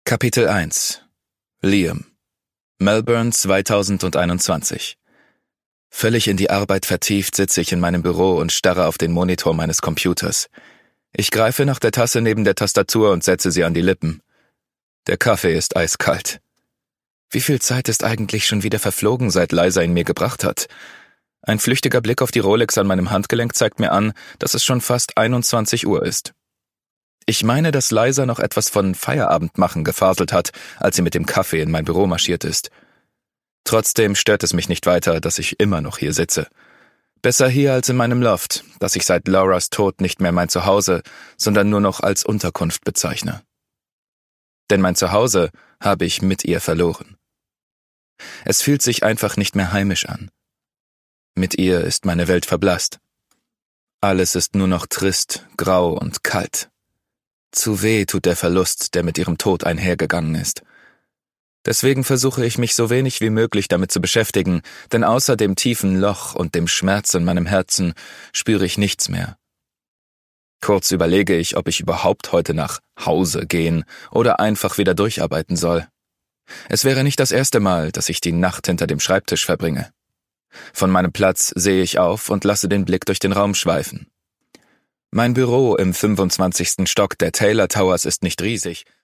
Kapitel 1 Liam Melbourne 2021. Völlig in die Arbeit vertieft sitze ich in meinem Büro und starre auf den Monitor meines Computers. Ich greife nach der Tasse neben der Tastatur und setze sie an die Lippen. Der Kaffee ist eiskalt. Wie viel Zeit ist eigentlich schon wieder verflogen, seit Liza ihn mir gebracht hat? Ein flüchtiger Blick auf die Rolex an meinem Handgelenk zeigt mir an, dass es schon fast 21 Uhr ist. Ich meine, dass Liza noch etwas von Feierabend machen gefaselt hat, als sie mit dem Kaffee in mein Büro marschiert ist. Trotzdem stört es mich nicht weiter, dass ich immer noch hier sitze. Besser hier als in meinem Loft, das ich seit Lauras Tod nicht mehr mein Zuhause, sondern nur noch als Unterkunft bezeichne. Denn mein Zuhause habe ich mit ihr verloren. Es fühlt sich einfach nicht mehr heimisch an. Mit ihr ist meine Welt verblasst. Alles ist nur noch trist, grau und kalt. Zu weh tut der Verlust, der mit ihrem Tod einhergegangen ist. Deswegen versuche ich mich so wenig wie möglich damit zu beschäftigen, denn außer dem tiefen Loch und dem Schmerz in meinem Herzen spüre ich nichts mehr. Kurz überlege ich, ob ich überhaupt heute nach Hause gehen oder einfach wieder durcharbeiten soll. Es wäre nicht das erste Mal, dass ich die Nacht hinter dem Schreibtisch verbringe. Von meinem Platz sehe ich auf und lasse den Blick durch den Raum schweifen. Mein Büro im 25. Stock der Taylor Towers ist nicht riesig,